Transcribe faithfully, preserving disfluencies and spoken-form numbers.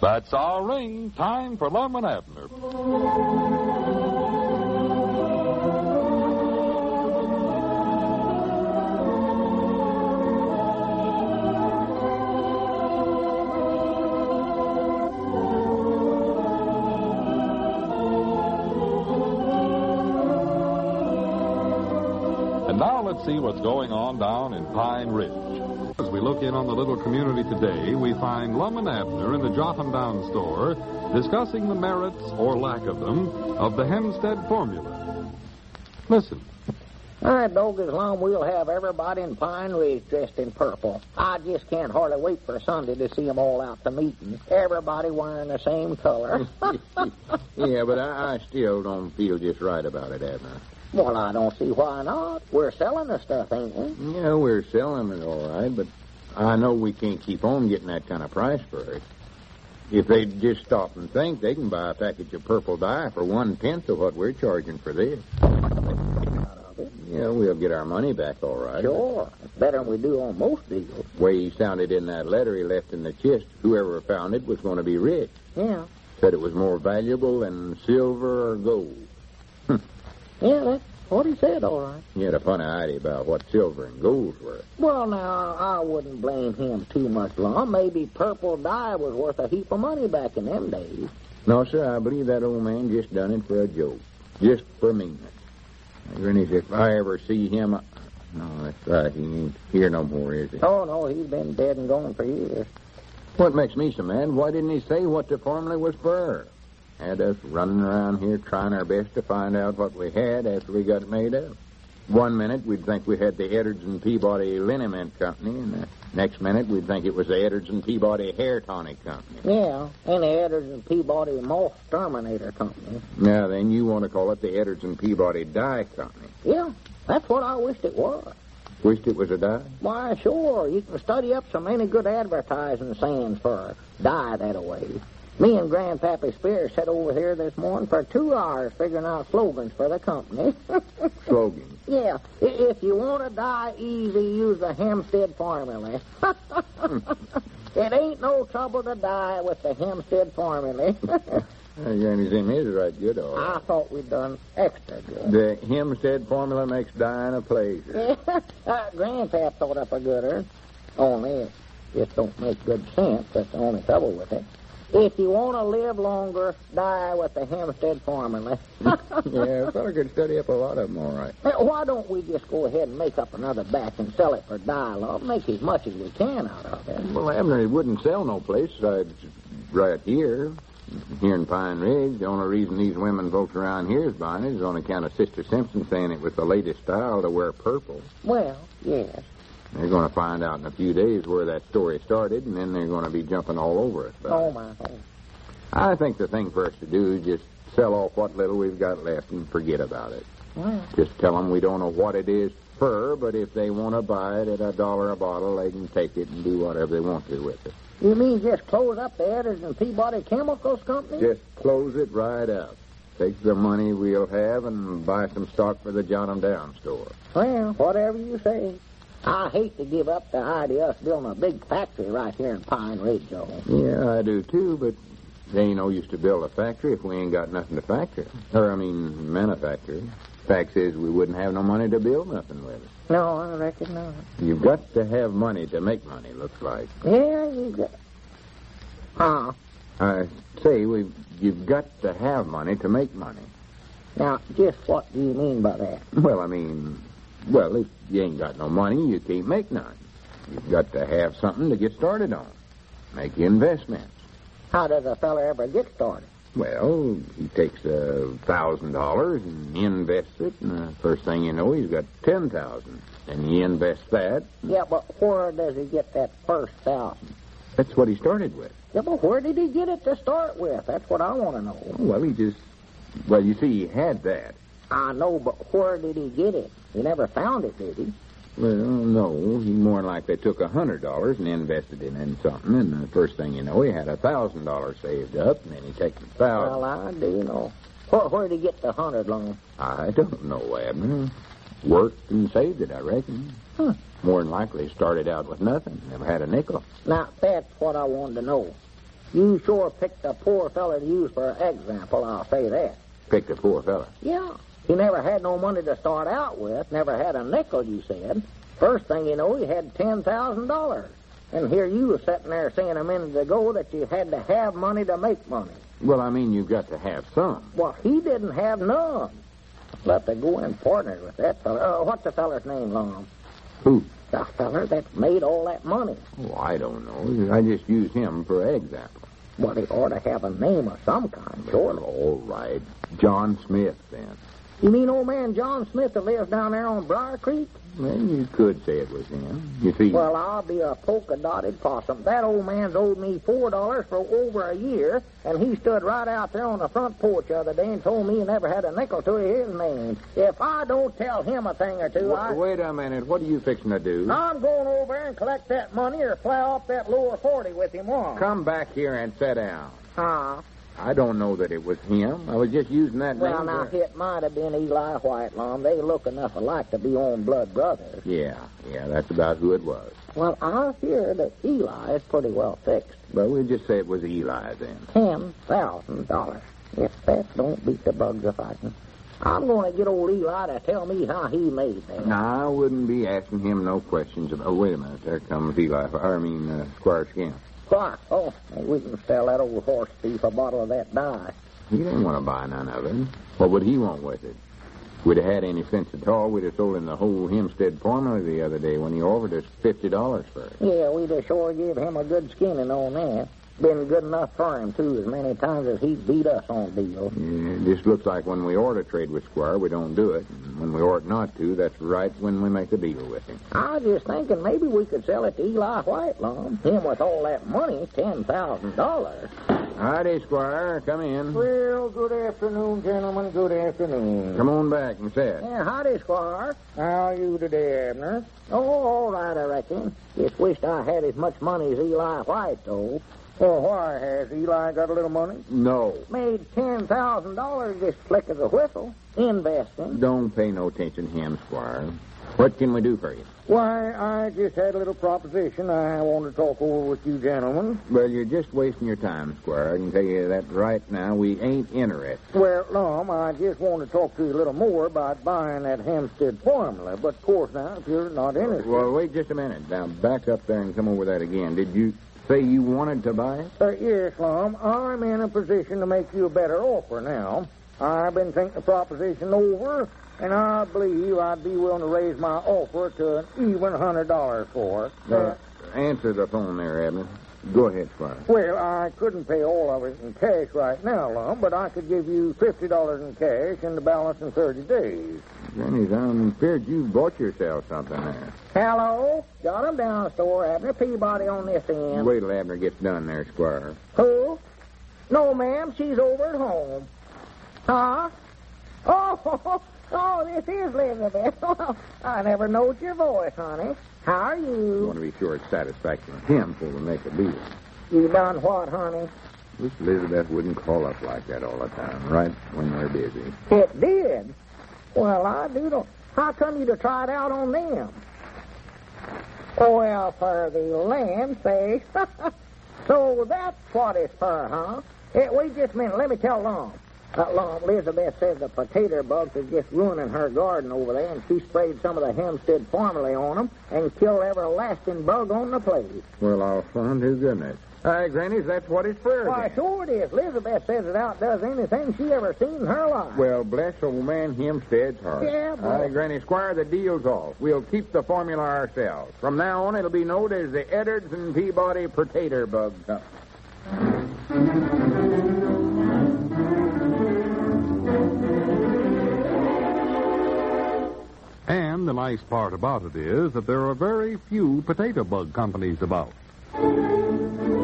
That's our ring. Time for Lum and Abner. And now let's see what's going on down in Pine Ridge. As we look in on the little community today, we find Lum and Abner in the Jotham Down store discussing the merits, or lack of them, of the Hempstead formula. Listen. I dog as long we'll have everybody in Pine Ridge dressed in purple. I just can't hardly wait for Sunday to see them all out to meeting. Everybody wearing the same color. Yeah, but I, I still don't feel just right about it, Abner. Well, I don't see why not. We're selling the stuff, ain't we? Yeah, we're selling it all right, but I know we can't keep on getting that kind of price for it. If they just stop and think, they can buy a package of purple dye for one-tenth of what we're charging for this. Yeah, we'll get our money back all right. Sure. It's better than we do on most deals. The way he sounded in that letter he left in the chest, whoever found it was going to be rich. Yeah. Said it was more valuable than silver or gold. Yeah, that's what he said, all right. He had a funny idea about what silver and gold's worth. Well, now, I wouldn't blame him too much, Lum. Maybe purple dye was worth a heap of money back in them days. No, sir, I believe that old man just done it for a joke. Just for meanness. Granny, if I ever see him... I... No, that's right. He ain't here no more, is he? Oh, no, he's been dead and gone for years. What makes me so mad, why didn't he say what the formula was for? Had us running around here trying our best to find out what we had after we got it made up. One minute, we'd think we had the Edwards and Peabody Liniment Company, and the next minute, we'd think it was the Edwards and Peabody Hair Tonic Company. Yeah, and the Edwards and Peabody Moth Terminator Company. Now, then, you want to call it the Edwards and Peabody Dye Company. Yeah, that's what I wished it was. Wished it was a dye? Why, sure. You can study up so many good advertising sayings for dye that-a-way. Me and Grandpappy Spears sat over here this morning for two hours figuring out slogans for the company. Slogans? Yeah. If you want to die easy, use the Hempstead formula. It ain't no trouble to die with the Hempstead formula. Granny's in is right good, all right. I thought we'd done extra good. The Hempstead formula makes dying a pleasure. uh, Grandpap thought up a gooder. Only it just don't make good sense. That's the only trouble with it. If you want to live longer, die with the Hempstead formula. Yeah, a fellow could study up a lot of them, all right. Hey, why don't we just go ahead and make up another batch and sell it for dialogue? Make as much as we can out of it. Well, Abner, it wouldn't sell no place uh, right here. Here in Pine Ridge, the only reason these women folks around here is buying it is on account of Sister Simpson saying it was the latest style to wear purple. Well, yes. They're going to find out in a few days where that story started, and then they're going to be jumping all over us. Oh, my God. I think the thing for us to do is just sell off what little we've got left and forget about it. Well. Just tell them we don't know what it is for, but if they want to buy it at a dollar a bottle, they can take it and do whatever they want to with it. You mean just close up the Edwards and Peabody Chemicals Company? Just close it right up. Take the money we'll have and buy some stock for the Jotham Down store. Well, whatever you say. I hate to give up the idea of us building a big factory right here in Pine Ridge, Joe. Yeah, I do, too, but there ain't no use to build a factory if we ain't got nothing to factor. Or, I mean, manufacture. Fact is, we wouldn't have no money to build nothing with it. No, I reckon not. You've got to have money to make money, looks like. Yeah, you got... Huh? I say, we you've got to have money to make money. Now, just what do you mean by that? Well, I mean... Well, if you ain't got no money, you can't make none. You've got to have something to get started on. Make investments. How does a fella ever get started? Well, he takes a thousand dollars and invests it, and the first thing you know, he's got ten thousand. And he invests that. Yeah, but where does he get that first thousand? That's what he started with. Yeah, but where did he get it to start with? That's what I want to know. Well, he just... Well, you see, he had that. I know, but where did he get it? He never found it, did he? Well, no. He more like they took a hundred dollars and invested it in something, and the first thing you know, he had a thousand dollars saved up, and then he takes a thousand. Well, I do know. Where, where did he get the hundred loan? I don't know, Abner. Worked and saved it, I reckon. Huh. More than likely started out with nothing. Never had a nickel. Now, that's what I wanted to know. You sure picked a poor fella to use for an example, I'll say that. Picked a poor fella. Yeah. He never had no money to start out with, never had a nickel, you said. First thing you know, he had ten thousand dollars. And here you were sitting there saying a minute ago that you had to have money to make money. Well, I mean, you've got to have some. Well, he didn't have none. But to go in partner with that fella. Uh, what's the feller's name, Lum? Who? The feller that made all that money. Oh, I don't know. I just use him for example. Well, he ought to have a name of some kind, sure. Well, all right. John Smith, then. You mean old man John Smith that lives down there on Briar Creek? Well, you could say it was him. You see... Well, I'll be a polka-dotted possum. That old man's owed me four dollars for over a year, and he stood right out there on the front porch the other day and told me he never had a nickel to his name. If I don't tell him a thing or two, w- I... Wait a minute. What are you fixing to do? I'm going over there and collect that money or plow up that lower forty with him on. Come back here and sit down. Huh? I don't know that it was him. I was just using that Well, name. now, to... it might have been Eli Whitelum. They look enough alike to be own blood brothers. Yeah, yeah, that's about who it was. Well, I hear that Eli is pretty well fixed. But we'll just say it was Eli then. Ten thousand dollars. If that don't beat the bugs a fighting. I'm going to get old Eli to tell me how he made that. Now, I wouldn't be asking him no questions about... Oh, wait a minute. There comes Eli. I mean, uh, Squire Skin. Why? Oh, we can sell that old horse thief a bottle of that dye. He didn't want to buy none of it. What would he want with it? If we'd have had any sense at all, we'd have sold him the whole Hempstead formula the other day when he offered us fifty dollars for it. Yeah, we'd have sure give him a good skinning on that. Been good enough for him, too, as many times as he beat us on deals. Yeah, it just looks like when we ought to trade with Squire, we don't do it. And when we ought not to, that's right when we make a deal with him. I was just thinking maybe we could sell it to Eli Whitelum. Him with all that money, ten thousand dollars. Howdy, Squire. Come in. Well, good afternoon, gentlemen. Good afternoon. Come on back and sit. Yeah, howdy, Squire. How are you today, Abner? Oh, all right, I reckon. Just wished I had as much money as Eli White, though. Well, why? Has Eli got a little money? No. Made ten thousand dollars just flick of the whistle. Investing. Don't pay no attention to him, Squire. What can we do for you? Why, I just had a little proposition I wanted to talk over with you gentlemen. Well, you're just wasting your time, Squire. I can tell you that right now. We ain't interested. Well, Lum, I just want to talk to you a little more about buying that Hempstead formula. But, of course, now, if you're not interested... Well, wait just a minute. Now, back up there and come over that again. Did you say you wanted to buy it? Uh, yes, Lum. I'm in a position to make you a better offer now. I've been thinking the proposition over, and I believe I'd be willing to raise my offer to an even one hundred dollars for it. Uh, answer the phone there, Abner. Go ahead, Squire. Well, I couldn't pay all of it in cash right now, Lum, but I could give you fifty dollars in cash and the balance in thirty days. Granny's, I'm feared you bought yourself something there. Hello? Got him down the store, Abner. Peabody on this end. Wait till Abner gets done there, Squire. Who? No, ma'am. She's over at home. Huh? Oh, oh, this is Elizabeth. I never knowed your voice, honey. How are I you? want to be sure it's satisfaction to him before we make a deal. You done what, honey? This Elizabeth wouldn't call up like that all the time, right when we're busy. It did. Well, I do know. How come you to try it out on them? Oh, well, for the land sakes. So that's what it's for, huh? Hey, wait just a minute. Let me tell Lum. Uh, Lum, Elizabeth says the potato bugs are just ruining her garden over there, and she sprayed some of the Hempstead formula on them and killed every lasting bug on the place. Well, I'll find to goodness. Hi, Grannies, that's what it's for. Why, then. sure it is. Elizabeth says it outdoes anything she ever seen in her life. Well, bless old man Hempstead's heart. Yeah, but- Hi, Granny Squire, the deal's off. We'll keep the formula ourselves. From now on, it'll be known as the Edwards and Peabody Potato Bug Company. And the nice part about it is that there are very few potato bug companies about.